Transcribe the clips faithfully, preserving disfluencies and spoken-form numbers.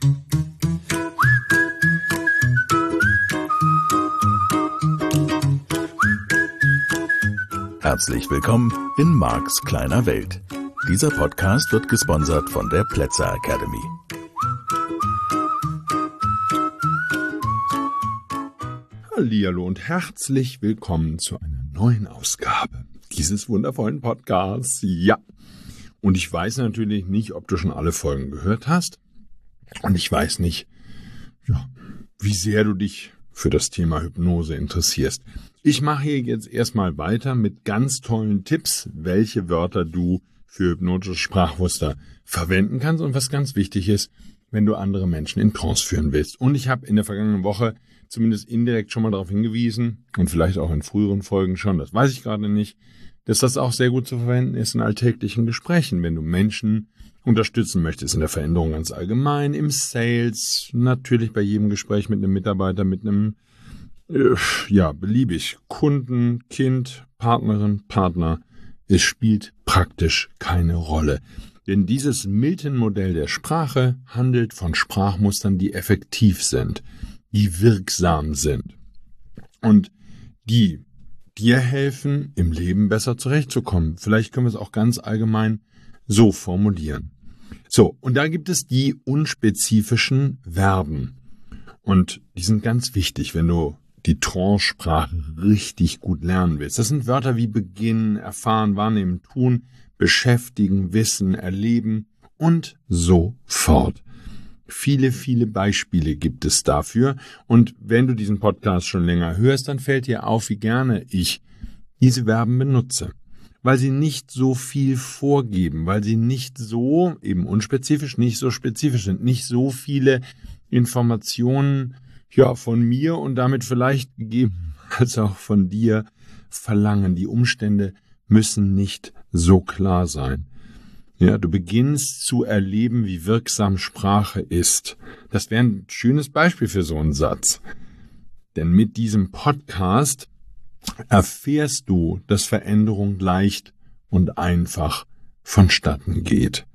Herzlich willkommen in Marks kleiner Welt. Dieser Podcast wird gesponsert von der Plätzer Academy. Hallihallo und herzlich willkommen zu einer neuen Ausgabe dieses wundervollen Podcasts. Ja, und ich weiß natürlich nicht, ob du schon alle Folgen gehört hast. Und ich weiß nicht, ja, wie sehr du dich für das Thema Hypnose interessierst. Ich mache hier jetzt erstmal weiter mit ganz tollen Tipps, welche Wörter du für hypnotische Sprachmuster verwenden kannst und was ganz wichtig ist, wenn du andere Menschen in Trance führen willst. Und ich habe in der vergangenen Woche zumindest indirekt schon mal darauf hingewiesen und vielleicht auch in früheren Folgen schon, das weiß ich gerade nicht, dass das auch sehr gut zu verwenden ist in alltäglichen Gesprächen, wenn du Menschen unterstützen möchtest in der Veränderung ganz allgemein, im Sales, natürlich bei jedem Gespräch mit einem Mitarbeiter, mit einem, äh, ja, beliebig, Kunden, Kind, Partnerin, Partner. Es spielt praktisch keine Rolle. Denn dieses Milton-Modell der Sprache handelt von Sprachmustern, die effektiv sind, die wirksam sind und die dir helfen, im Leben besser zurechtzukommen. Vielleicht können wir es auch ganz allgemein so formulieren. So, und da gibt es die unspezifischen Verben. Und die sind ganz wichtig, wenn du die Trance-Sprache richtig gut lernen willst. Das sind Wörter wie beginnen, erfahren, wahrnehmen, tun, beschäftigen, wissen, erleben und so fort. Viele, viele Beispiele gibt es dafür. Und wenn du diesen Podcast schon länger hörst, dann fällt dir auf, wie gerne ich diese Verben benutze. Weil sie nicht so viel vorgeben, weil sie nicht so, eben unspezifisch, nicht so spezifisch sind, nicht so viele Informationen ja, von mir und damit vielleicht gegeben als auch von dir verlangen. Die Umstände müssen nicht so klar sein. Ja, du beginnst zu erleben, wie wirksam Sprache ist. Das wäre ein schönes Beispiel für so einen Satz. Denn mit diesem Podcast erfährst du, dass Veränderung leicht und einfach vonstatten geht.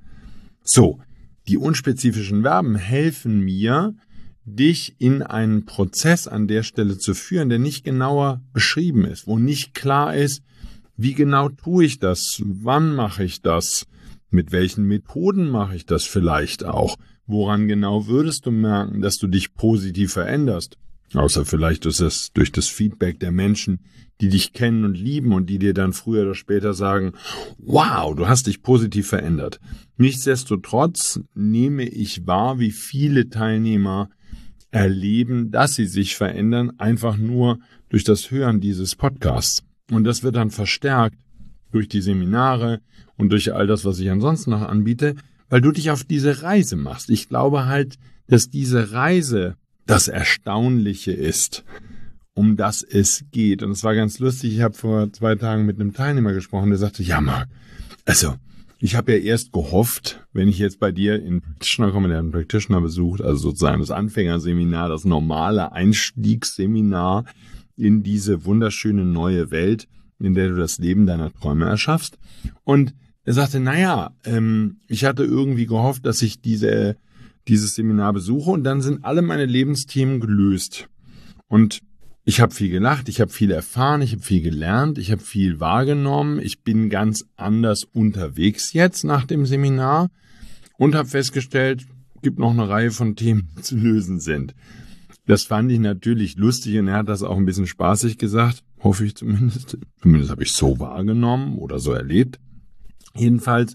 So, die unspezifischen Verben helfen mir, dich in einen Prozess an der Stelle zu führen, der nicht genauer beschrieben ist, wo nicht klar ist, wie genau tue ich das, wann mache ich das, mit welchen Methoden mache ich das vielleicht auch, woran genau würdest du merken, dass du dich positiv veränderst. Außer vielleicht ist es durch das Feedback der Menschen, die dich kennen und lieben und die dir dann früher oder später sagen, wow, du hast dich positiv verändert. Nichtsdestotrotz nehme ich wahr, wie viele Teilnehmer erleben, dass sie sich verändern, einfach nur durch das Hören dieses Podcasts. Und das wird dann verstärkt durch die Seminare und durch all das, was ich ansonsten noch anbiete, weil du dich auf diese Reise machst. Ich glaube halt, dass diese Reise das Erstaunliche ist, um das es geht. Und es war ganz lustig, ich habe vor zwei Tagen mit einem Teilnehmer gesprochen, der sagte, ja Marc, also ich habe ja erst gehofft, wenn ich jetzt bei dir in Practitioner komme, der einen Practitioner besucht, also sozusagen das Anfängerseminar, das normale Einstiegsseminar in diese wunderschöne neue Welt, in der du das Leben deiner Träume erschaffst. Und er sagte, naja, ähm, ich hatte irgendwie gehofft, dass ich diese dieses Seminar besuche und dann sind alle meine Lebensthemen gelöst. Und ich habe viel gelacht, ich habe viel erfahren, ich habe viel gelernt, ich habe viel wahrgenommen, ich bin ganz anders unterwegs jetzt nach dem Seminar und habe festgestellt, es gibt noch eine Reihe von Themen, die zu lösen sind. Das fand ich natürlich lustig und er hat das auch ein bisschen spaßig gesagt, hoffe ich zumindest. Zumindest habe ich so wahrgenommen oder so erlebt. Jedenfalls,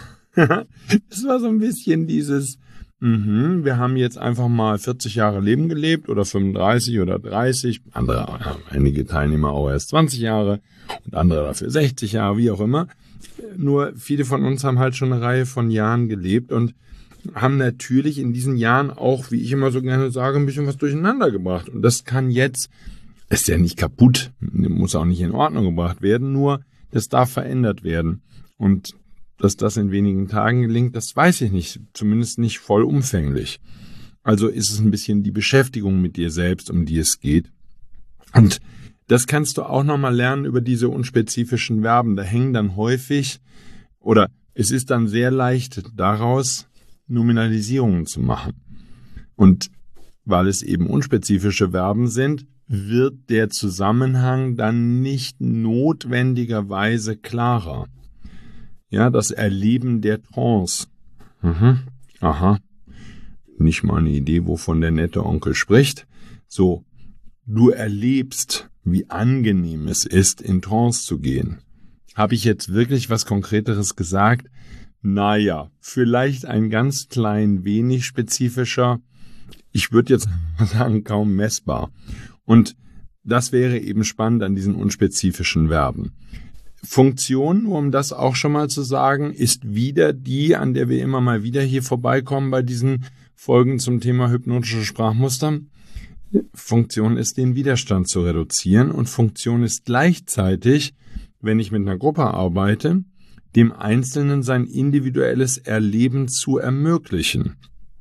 es war so ein bisschen dieses, Mhm, wir haben jetzt einfach mal vierzig Jahre Leben gelebt oder fünfunddreißig oder dreißig, andere, einige Teilnehmer auch erst zwanzig Jahre und andere dafür sechzig Jahre, wie auch immer. Nur viele von uns haben halt schon eine Reihe von Jahren gelebt und haben natürlich in diesen Jahren auch, wie ich immer so gerne sage, ein bisschen was durcheinander gebracht. Und das kann jetzt, ist ja nicht kaputt, muss auch nicht in Ordnung gebracht werden, nur das darf verändert werden. Und dass das in wenigen Tagen gelingt, das weiß ich nicht, zumindest nicht vollumfänglich. Also ist es ein bisschen die Beschäftigung mit dir selbst, um die es geht. Und das kannst du auch nochmal lernen über diese unspezifischen Verben. Da hängen dann häufig, oder es ist dann sehr leicht daraus, Nominalisierungen zu machen. Und weil es eben unspezifische Verben sind, wird der Zusammenhang dann nicht notwendigerweise klarer. Ja, das Erleben der Trance. Mhm. Aha. Nicht mal eine Idee, wovon der nette Onkel spricht. So, du erlebst, wie angenehm es ist, in Trance zu gehen. Habe ich jetzt wirklich was Konkreteres gesagt? Naja, vielleicht ein ganz klein wenig spezifischer. Ich würde jetzt sagen, kaum messbar. Und das wäre eben spannend an diesen unspezifischen Verben. Funktion, um das auch schon mal zu sagen, ist wieder die, an der wir immer mal wieder hier vorbeikommen bei diesen Folgen zum Thema hypnotische Sprachmuster. Funktion ist, den Widerstand zu reduzieren, und Funktion ist gleichzeitig, wenn ich mit einer Gruppe arbeite, dem Einzelnen sein individuelles Erleben zu ermöglichen.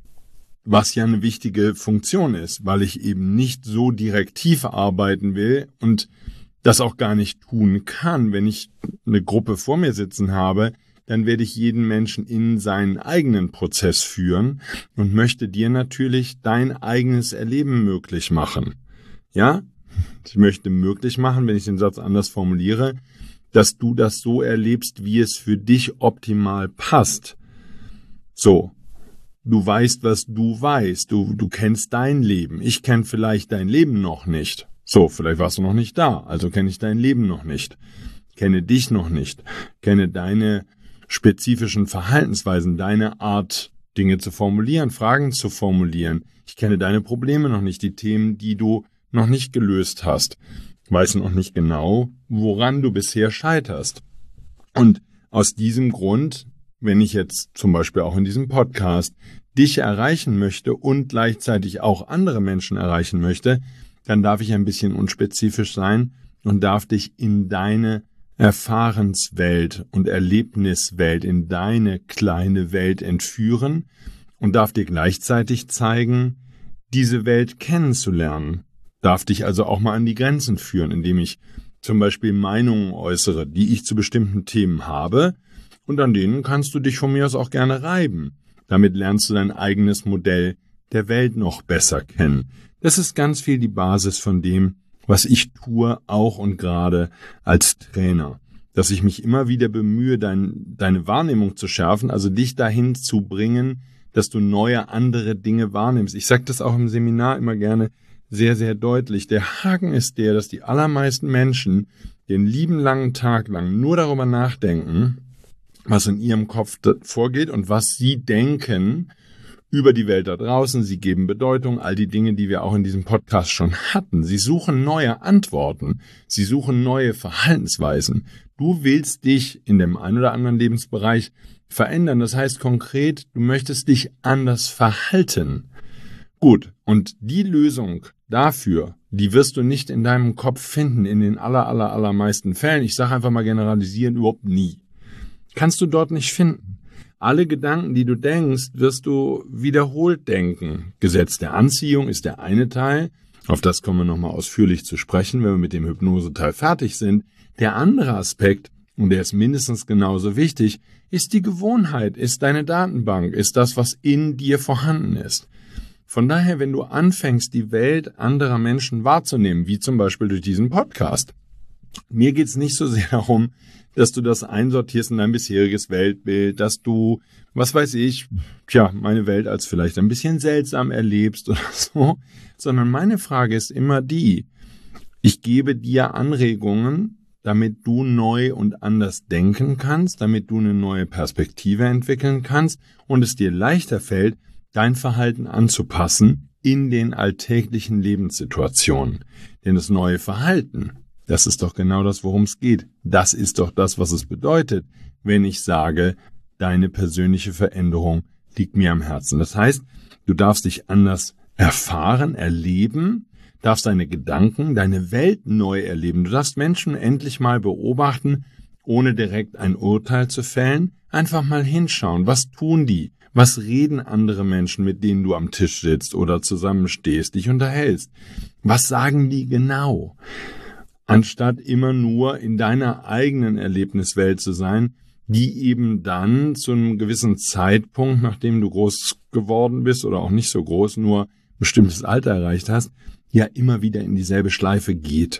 Was ja eine wichtige Funktion ist, weil ich eben nicht so direktiv arbeiten will und das auch gar nicht tun kann. Wenn ich eine Gruppe vor mir sitzen habe, dann werde ich jeden Menschen in seinen eigenen Prozess führen und möchte dir natürlich dein eigenes Erleben möglich machen. Ja, ich möchte möglich machen, wenn ich den Satz anders formuliere, dass du das so erlebst, wie es für dich optimal passt. So, du weißt, was du weißt, du, du kennst dein Leben, ich kenne vielleicht dein Leben noch nicht. So, vielleicht warst du noch nicht da, also kenne ich dein Leben noch nicht, kenne dich noch nicht, kenne deine spezifischen Verhaltensweisen, deine Art, Dinge zu formulieren, Fragen zu formulieren. Ich kenne deine Probleme noch nicht, die Themen, die du noch nicht gelöst hast. Ich weiß noch nicht genau, woran du bisher scheiterst. Und aus diesem Grund, wenn ich jetzt zum Beispiel auch in diesem Podcast dich erreichen möchte und gleichzeitig auch andere Menschen erreichen möchte, dann darf ich ein bisschen unspezifisch sein und darf dich in deine Erfahrenswelt und Erlebniswelt, in deine kleine Welt entführen und darf dir gleichzeitig zeigen, diese Welt kennenzulernen. Darf dich also auch mal an die Grenzen führen, indem ich zum Beispiel Meinungen äußere, die ich zu bestimmten Themen habe, und an denen kannst du dich von mir aus auch gerne reiben. Damit lernst du dein eigenes Modell der Welt noch besser kennen. Das ist ganz viel die Basis von dem, was ich tue, auch und gerade als Trainer. Dass ich mich immer wieder bemühe, dein, deine Wahrnehmung zu schärfen, also dich dahin zu bringen, dass du neue, andere Dinge wahrnimmst. Ich sage das auch im Seminar immer gerne sehr, sehr deutlich. Der Haken ist der, dass die allermeisten Menschen den lieben langen Tag lang nur darüber nachdenken, was in ihrem Kopf vorgeht und was sie denken über die Welt da draußen. Sie geben Bedeutung, all die Dinge, die wir auch in diesem Podcast schon hatten. Sie suchen neue Antworten. Sie suchen neue Verhaltensweisen. Du willst dich in dem einen oder anderen Lebensbereich verändern. Das heißt konkret, du möchtest dich anders verhalten. Gut, und die Lösung dafür, die wirst du nicht in deinem Kopf finden, in den aller, aller, allermeisten Fällen. Ich sage einfach mal generalisieren, überhaupt nie. Kannst du dort nicht finden. Alle Gedanken, die du denkst, wirst du wiederholt denken. Gesetz der Anziehung ist der eine Teil. Auf das kommen wir nochmal ausführlich zu sprechen, wenn wir mit dem Hypnoseteil fertig sind. Der andere Aspekt, und der ist mindestens genauso wichtig, ist die Gewohnheit, ist deine Datenbank, ist das, was in dir vorhanden ist. Von daher, wenn du anfängst, die Welt anderer Menschen wahrzunehmen, wie zum Beispiel durch diesen Podcast, mir geht's nicht so sehr darum, dass du das einsortierst in dein bisheriges Weltbild, dass du, was weiß ich, tja, meine Welt als vielleicht ein bisschen seltsam erlebst oder so, sondern meine Frage ist immer die, ich gebe dir Anregungen, damit du neu und anders denken kannst, damit du eine neue Perspektive entwickeln kannst und es dir leichter fällt, dein Verhalten anzupassen in den alltäglichen Lebenssituationen. Denn das neue Verhalten, das ist doch genau das, worum es geht. Das ist doch das, was es bedeutet, wenn ich sage, deine persönliche Veränderung liegt mir am Herzen. Das heißt, du darfst dich anders erfahren, erleben, darfst deine Gedanken, deine Welt neu erleben. Du darfst Menschen endlich mal beobachten, ohne direkt ein Urteil zu fällen. Einfach mal hinschauen, was tun die? Was reden andere Menschen, mit denen du am Tisch sitzt oder zusammenstehst, dich unterhältst? Was sagen die genau? Anstatt immer nur in deiner eigenen Erlebniswelt zu sein, die eben dann zu einem gewissen Zeitpunkt, nachdem du groß geworden bist oder auch nicht so groß, nur ein bestimmtes Alter erreicht hast, ja immer wieder in dieselbe Schleife geht.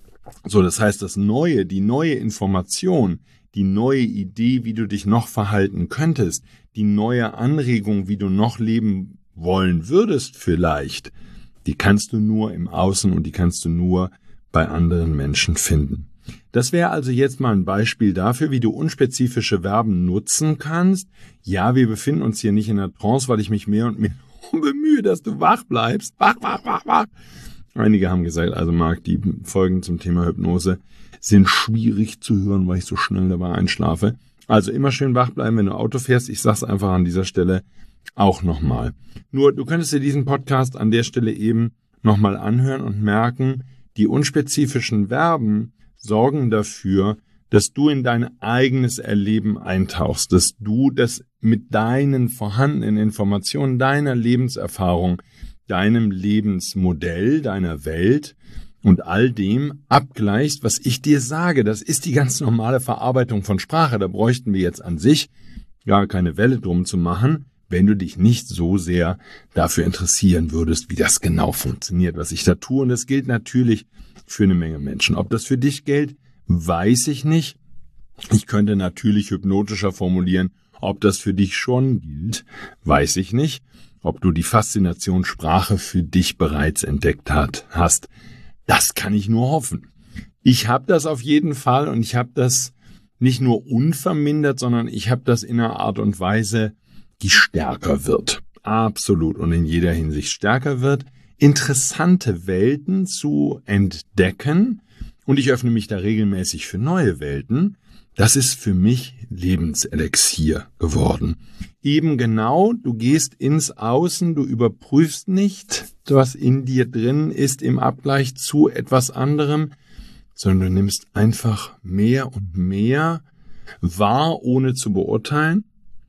So, das heißt, das Neue, die neue Information, die neue Idee, wie du dich noch verhalten könntest, die neue Anregung, wie du noch leben wollen würdest vielleicht, die kannst du nur im Außen und die kannst du nur bei anderen Menschen finden. Das wäre also jetzt mal ein Beispiel dafür, wie du unspezifische Verben nutzen kannst. Ja, wir befinden uns hier nicht in einer Trance, weil ich mich mehr und mehr bemühe, dass du wach bleibst. Wach, wach, wach, wach. Einige haben gesagt, also Marc, die Folgen zum Thema Hypnose sind schwierig zu hören, weil ich so schnell dabei einschlafe. Also immer schön wach bleiben, wenn du Auto fährst. Ich sag's einfach an dieser Stelle auch nochmal. Nur, du könntest dir diesen Podcast an der Stelle eben nochmal anhören und merken, die unspezifischen Verben sorgen dafür, dass du in dein eigenes Erleben eintauchst, dass du das mit deinen vorhandenen Informationen, deiner Lebenserfahrung, deinem Lebensmodell, deiner Welt und all dem abgleichst, was ich dir sage. Das ist die ganz normale Verarbeitung von Sprache. Da bräuchten wir jetzt an sich gar keine Welle drum zu machen, wenn du dich nicht so sehr dafür interessieren würdest, wie das genau funktioniert, was ich da tue. Und das gilt natürlich für eine Menge Menschen. Ob das für dich gilt, weiß ich nicht. Ich könnte natürlich hypnotischer formulieren. Ob das für dich schon gilt, weiß ich nicht. Ob du die Faszination Sprache für dich bereits entdeckt hat, hast, das kann ich nur hoffen. Ich habe das auf jeden Fall und ich habe das nicht nur unvermindert, sondern ich habe das in einer Art und Weise, die stärker wird. Absolut und in jeder Hinsicht stärker wird. Interessante Welten zu entdecken und ich öffne mich da regelmäßig für neue Welten. Das ist für mich Lebenselixier geworden. Eben genau, du gehst ins Außen, du überprüfst nicht, was in dir drin ist im Abgleich zu etwas anderem, sondern du nimmst einfach mehr und mehr wahr, ohne zu beurteilen.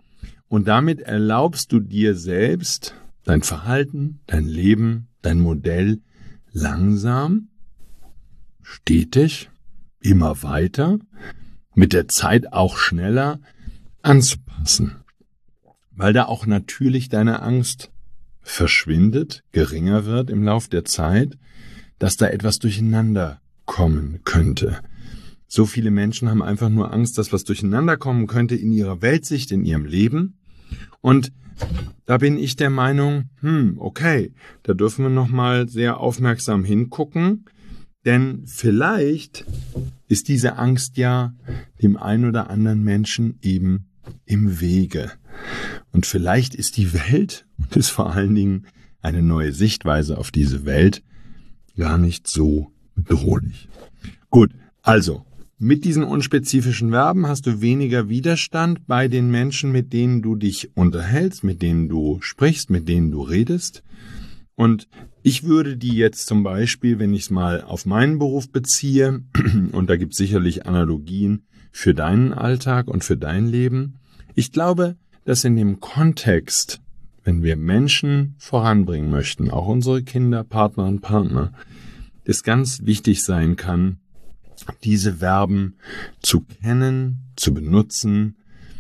Und damit erlaubst du dir selbst, dein Verhalten, dein Leben, dein Modell langsam, stetig, immer weiter, mit der Zeit auch schneller anzupassen. Weil da auch natürlich deine Angst verschwindet, geringer wird im Lauf der Zeit, dass da etwas durcheinander kommen könnte. So viele Menschen haben einfach nur Angst, dass was durcheinander kommen könnte in ihrer Weltsicht, in ihrem Leben. Und da bin ich der Meinung, hm, okay, da dürfen wir nochmal sehr aufmerksam hingucken, denn vielleicht ist diese Angst ja dem einen oder anderen Menschen eben im Wege. Und vielleicht ist die Welt und ist vor allen Dingen eine neue Sichtweise auf diese Welt gar nicht so bedrohlich. Gut, also mit diesen unspezifischen Verben hast du weniger Widerstand bei den Menschen, mit denen du dich unterhältst, mit denen du sprichst, mit denen du redest. Und ich würde die jetzt zum Beispiel, wenn ich es mal auf meinen Beruf beziehe, und da gibt es sicherlich Analogien für deinen Alltag und für dein Leben, ich glaube, dass in dem Kontext, wenn wir Menschen voranbringen möchten, auch unsere Kinder, Partner und Partner, es ganz wichtig sein kann, diese Verben zu kennen, zu benutzen,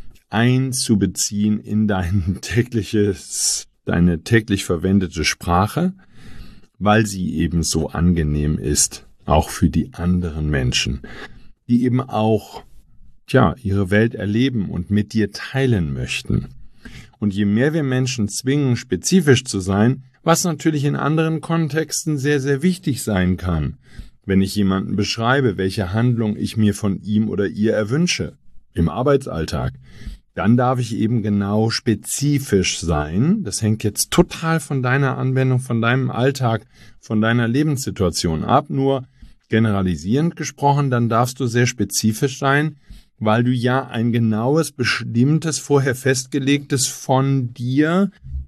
einzubeziehen in dein tägliches, deine täglich verwendete Sprache, weil sie eben so angenehm ist, auch für die anderen Menschen, die eben auch, tja, ihre Welt erleben und mit dir teilen möchten. Und je mehr wir Menschen zwingen, spezifisch zu sein, was natürlich in anderen Kontexten sehr, sehr wichtig sein kann, wenn ich jemanden beschreibe, welche Handlung ich mir von ihm oder ihr erwünsche, im Arbeitsalltag, dann darf ich eben genau spezifisch sein. Das hängt jetzt total von deiner Anwendung, von deinem Alltag, von deiner Lebenssituation ab. Nur generalisierend gesprochen, dann darfst du sehr spezifisch sein, weil du ja ein genaues, bestimmtes, vorher festgelegtes, von dir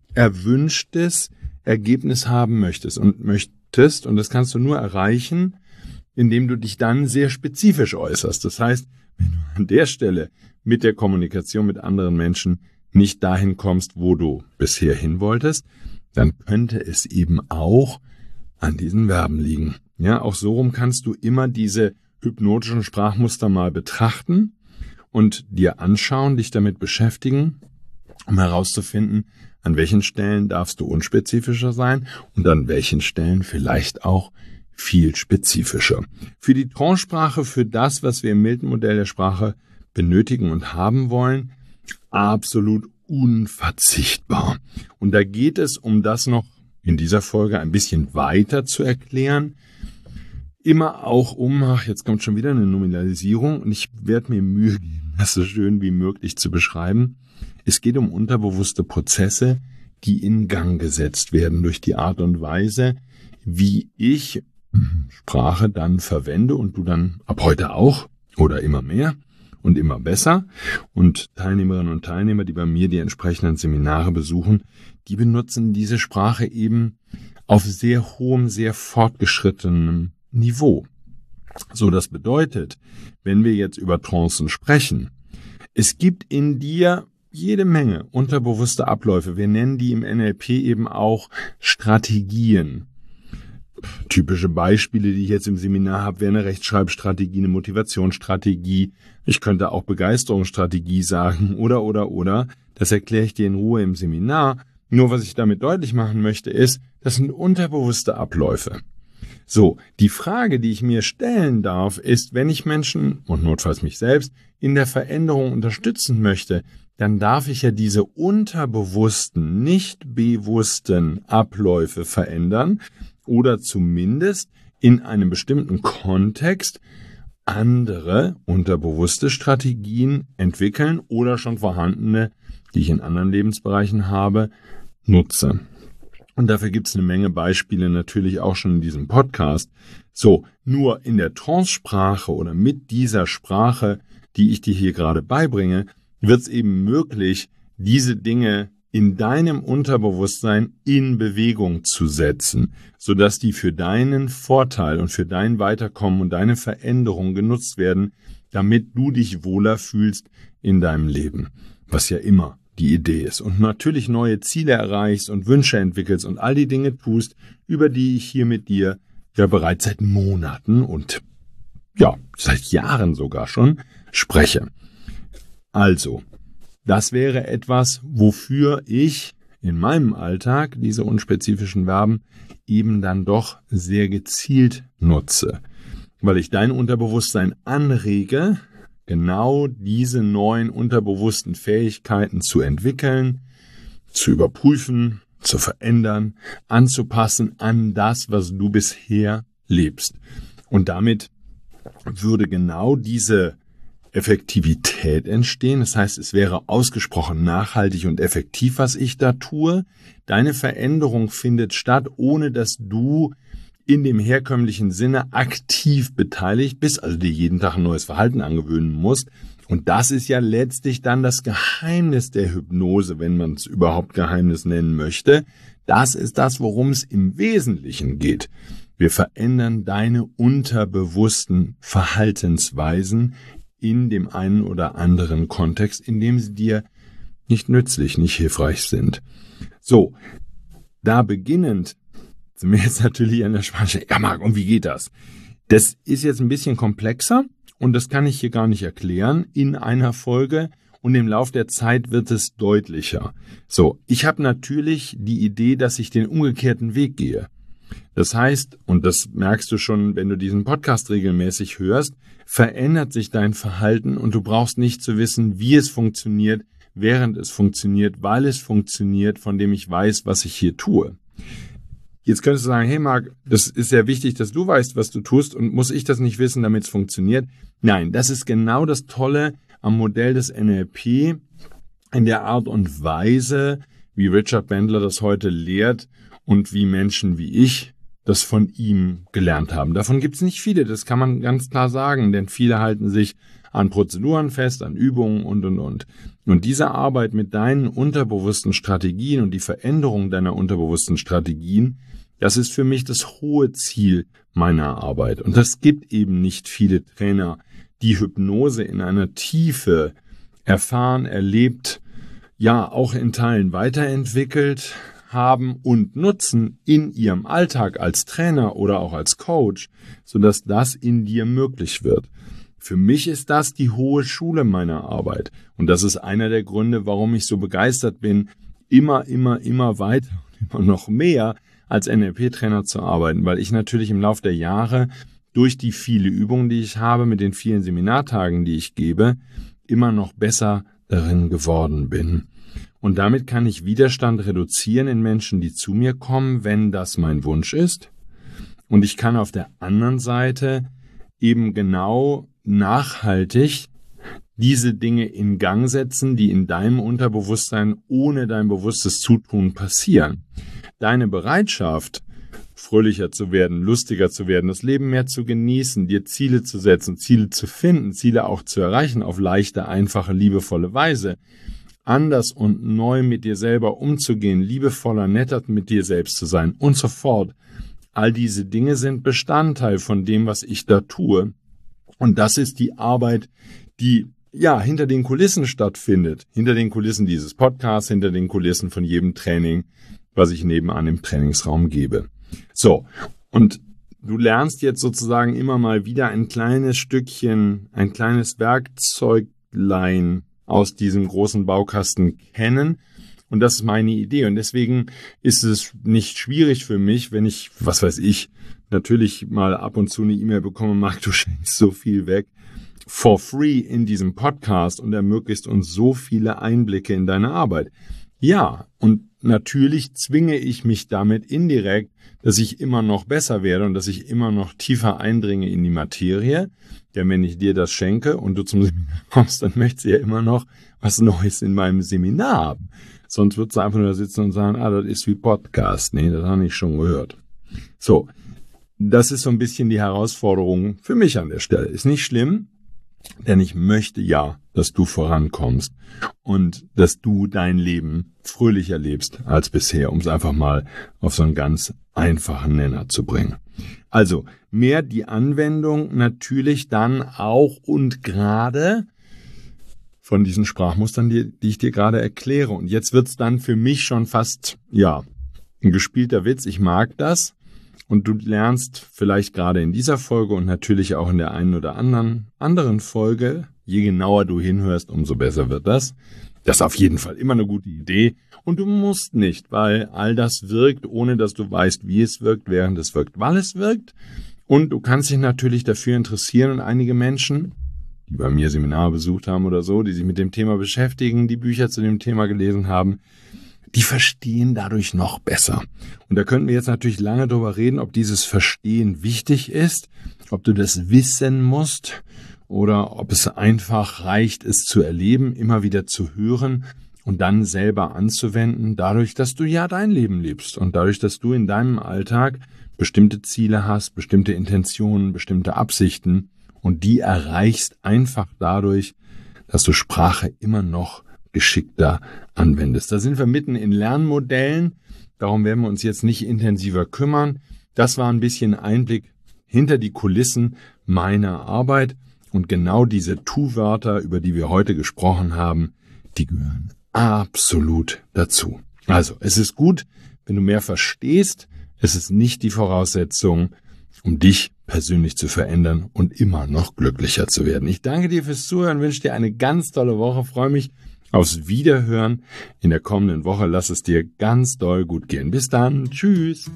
erwünschtes Ergebnis haben möchtest und möchtest. Und das kannst du nur erreichen, indem du dich dann sehr spezifisch äußerst. Das heißt, wenn du an der Stelle mit der Kommunikation mit anderen Menschen nicht dahin kommst, wo du bisher hin wolltest, dann könnte es eben auch an diesen Verben liegen. Ja, auch so rum kannst du immer diese hypnotischen Sprachmuster mal betrachten und dir anschauen, dich damit beschäftigen, um herauszufinden, an welchen Stellen darfst du unspezifischer sein und an welchen Stellen vielleicht auch viel spezifischer. Für die Trancesprache, für das, was wir im Milton-Modell der Sprache benötigen und haben wollen, absolut unverzichtbar. Und da geht es, um das noch in dieser Folge ein bisschen weiter zu erklären, immer auch um, ach, jetzt kommt schon wieder eine Nominalisierung und ich werde mir Mühe geben, das so schön wie möglich zu beschreiben. Es geht um unterbewusste Prozesse, die in Gang gesetzt werden durch die Art und Weise, wie ich Sprache dann verwende und du dann ab heute auch oder immer mehr und immer besser. Und Teilnehmerinnen und Teilnehmer, die bei mir die entsprechenden Seminare besuchen, die benutzen diese Sprache eben auf sehr hohem, sehr fortgeschrittenem Niveau. So, das bedeutet, wenn wir jetzt über Trancen sprechen, es gibt in dir jede Menge unterbewusste Abläufe. Wir nennen die im N L P eben auch Strategien. Typische Beispiele, die ich jetzt im Seminar habe, wäre eine Rechtschreibstrategie, eine Motivationsstrategie. Ich könnte auch Begeisterungsstrategie sagen oder, oder, oder. Das erkläre ich dir in Ruhe im Seminar. Nur was ich damit deutlich machen möchte, ist, das sind unterbewusste Abläufe. So, die Frage, die ich mir stellen darf, ist, wenn ich Menschen und notfalls mich selbst in der Veränderung unterstützen möchte, dann darf ich ja diese unterbewussten, nicht bewussten Abläufe verändern oder zumindest in einem bestimmten Kontext andere unterbewusste Strategien entwickeln oder schon vorhandene, die ich in anderen Lebensbereichen habe, nutze. Und dafür gibt es eine Menge Beispiele natürlich auch schon in diesem Podcast. So, nur in der Trance-Sprache oder mit dieser Sprache, die ich dir hier gerade beibringe, wird es eben möglich, diese Dinge in deinem Unterbewusstsein in Bewegung zu setzen, sodass die für deinen Vorteil und für dein Weiterkommen und deine Veränderung genutzt werden, damit du dich wohler fühlst in deinem Leben, was ja immer die Idee ist. Und natürlich neue Ziele erreichst und Wünsche entwickelst und all die Dinge tust, über die ich hier mit dir ja bereits seit Monaten und ja, seit Jahren sogar schon spreche. Also, das wäre etwas, wofür ich in meinem Alltag diese unspezifischen Verben eben dann doch sehr gezielt nutze, weil ich dein Unterbewusstsein anrege, genau diese neuen unterbewussten Fähigkeiten zu entwickeln, zu überprüfen, zu verändern, anzupassen an das, was du bisher lebst. Und damit würde genau diese Effektivität entstehen. Das heißt, es wäre ausgesprochen nachhaltig und effektiv, was ich da tue. Deine Veränderung findet statt, ohne dass du in dem herkömmlichen Sinne aktiv beteiligt bist, also dir jeden Tag ein neues Verhalten angewöhnen musst. Und das ist ja letztlich dann das Geheimnis der Hypnose, wenn man es überhaupt Geheimnis nennen möchte. Das ist das, worum es im Wesentlichen geht. Wir verändern deine unterbewussten Verhaltensweisen in dem einen oder anderen Kontext, in dem sie dir nicht nützlich, nicht hilfreich sind. So, da beginnend sind wir jetzt natürlich an der Sprache. Ja, Marc, und wie geht das? Das ist jetzt ein bisschen komplexer und das kann ich hier gar nicht erklären in einer Folge und im Lauf der Zeit wird es deutlicher. So, ich habe natürlich die Idee, dass ich den umgekehrten Weg gehe. Das heißt, und das merkst du schon, wenn du diesen Podcast regelmäßig hörst, verändert sich dein Verhalten und du brauchst nicht zu wissen, wie es funktioniert, während es funktioniert, weil es funktioniert, von dem ich weiß, was ich hier tue. Jetzt könntest du sagen, hey Marc, das ist sehr wichtig, dass du weißt, was du tust und muss ich das nicht wissen, damit es funktioniert? Nein, das ist genau das Tolle am Modell des N L P in der Art und Weise, wie Richard Bandler das heute lehrt und wie Menschen wie ich das von ihm gelernt haben. Davon gibt es nicht viele, das kann man ganz klar sagen, denn viele halten sich an Prozeduren fest, an Übungen und, und, und. Und diese Arbeit mit deinen unterbewussten Strategien und die Veränderung deiner unterbewussten Strategien, das ist für mich das hohe Ziel meiner Arbeit. Und das gibt eben nicht viele Trainer, die Hypnose in einer Tiefe erfahren, erlebt, ja auch in Teilen weiterentwickelt haben und nutzen in ihrem Alltag als Trainer oder auch als Coach, sodass das in dir möglich wird. Für mich ist das die hohe Schule meiner Arbeit. Und das ist einer der Gründe, warum ich so begeistert bin, immer, immer, immer weiter und immer noch mehr als N L P-Trainer zu arbeiten, weil ich natürlich im Laufe der Jahre durch die viele Übungen, die ich habe, mit den vielen Seminartagen, die ich gebe, immer noch besser darin geworden bin. Und damit kann ich Widerstand reduzieren in Menschen, die zu mir kommen, wenn das mein Wunsch ist. Und ich kann auf der anderen Seite eben genau nachhaltig diese Dinge in Gang setzen, die in deinem Unterbewusstsein ohne dein bewusstes Zutun passieren. Deine Bereitschaft, fröhlicher zu werden, lustiger zu werden, das Leben mehr zu genießen, dir Ziele zu setzen, Ziele zu finden, Ziele auch zu erreichen auf leichte, einfache, liebevolle Weise, anders und neu mit dir selber umzugehen, liebevoller, netter mit dir selbst zu sein und so fort. All diese Dinge sind Bestandteil von dem, was ich da tue. Und das ist die Arbeit, die ja hinter den Kulissen stattfindet. Hinter den Kulissen dieses Podcasts, hinter den Kulissen von jedem Training, was ich nebenan im Trainingsraum gebe. So, und du lernst jetzt sozusagen immer mal wieder ein kleines Stückchen, ein kleines Werkzeuglein aus diesem großen Baukasten kennen. Und das ist meine Idee. Und deswegen ist es nicht schwierig für mich, wenn ich, was weiß ich, natürlich mal ab und zu eine E-Mail bekomme, Marc, du schenkst so viel weg, for free in diesem Podcast und ermöglichst uns so viele Einblicke in deine Arbeit. Ja, und natürlich zwinge ich mich damit indirekt, dass ich immer noch besser werde und dass ich immer noch tiefer eindringe in die Materie. Denn wenn ich dir das schenke und du zum Seminar kommst, dann möchtest du ja immer noch was Neues in meinem Seminar haben. Sonst würdest du einfach nur da sitzen und sagen, ah, das ist wie Podcast. Nee, das habe ich schon gehört. So, das ist so ein bisschen die Herausforderung für mich an der Stelle. Ist nicht schlimm, denn ich möchte ja, dass du vorankommst und dass du dein Leben fröhlicher lebst als bisher, um es einfach mal auf so einen ganz einfachen Nenner zu bringen. Also mehr die Anwendung natürlich dann auch und gerade von diesen Sprachmustern, die, die ich dir gerade erkläre. Und jetzt wird's dann für mich schon fast, ja, ein gespielter Witz. Ich mag das. Und du lernst vielleicht gerade in dieser Folge und natürlich auch in der einen oder anderen anderen Folge, je genauer du hinhörst, umso besser wird das. Das ist auf jeden Fall immer eine gute Idee. Und du musst nicht, weil all das wirkt, ohne dass du weißt, wie es wirkt, während es wirkt, weil es wirkt. Und du kannst dich natürlich dafür interessieren und einige Menschen, die bei mir Seminare besucht haben oder so, die sich mit dem Thema beschäftigen, die Bücher zu dem Thema gelesen haben, die verstehen dadurch noch besser. Und da könnten wir jetzt natürlich lange drüber reden, ob dieses Verstehen wichtig ist, ob du das wissen musst oder ob es einfach reicht, es zu erleben, immer wieder zu hören und dann selber anzuwenden, dadurch, dass du ja dein Leben lebst und dadurch, dass du in deinem Alltag bestimmte Ziele hast, bestimmte Intentionen, bestimmte Absichten und die erreichst einfach dadurch, dass du Sprache immer noch geschickter anwendest. Da sind wir mitten in Lernmodellen, darum werden wir uns jetzt nicht intensiver kümmern. Das war ein bisschen Einblick hinter die Kulissen meiner Arbeit und genau diese Tu-Wörter, über die wir heute gesprochen haben, die gehören absolut dazu. Also, es ist gut, wenn du mehr verstehst, es ist nicht die Voraussetzung, um dich persönlich zu verändern und immer noch glücklicher zu werden. Ich danke dir fürs Zuhören, wünsche dir eine ganz tolle Woche, freue mich aufs Wiederhören in der kommenden Woche. Lass es dir ganz doll gut gehen. Bis dann. Tschüss.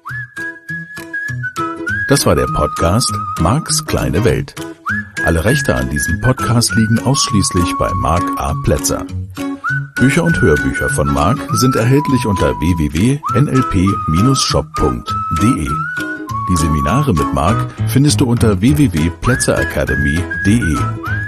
Das war der Podcast Marcs kleine Welt. Alle Rechte an diesem Podcast liegen ausschließlich bei Marc A. Plätzer. Bücher und Hörbücher von Marc sind erhältlich unter w w w punkt n l p dash shop punkt d e. Die Seminare mit Marc findest du unter w w w punkt plätzer academy punkt d e.